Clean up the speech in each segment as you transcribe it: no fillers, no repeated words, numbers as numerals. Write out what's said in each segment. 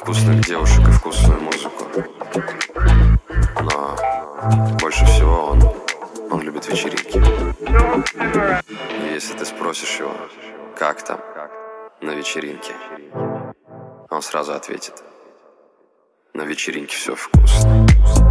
вкусных девушек и вкусную музыку. Но больше всего он любит вечеринки. И если ты спросишь его, как там на вечеринке, он сразу ответит: на вечеринке все вкусно.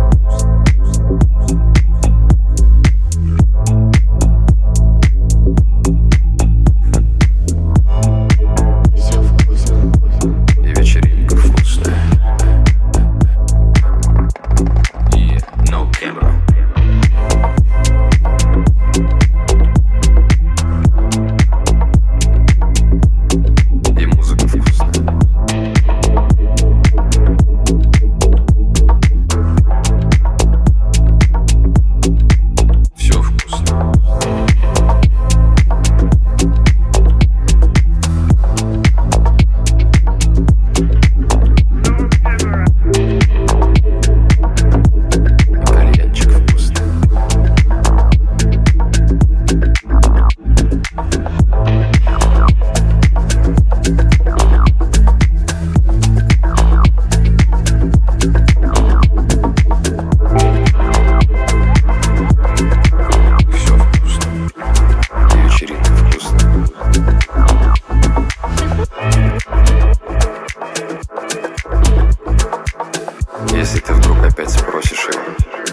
Если ты вдруг опять спросишь его,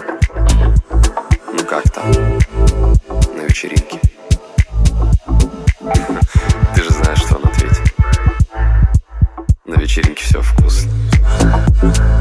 ну как там на вечеринке, ты же знаешь, что он ответит: на вечеринке все вкусно.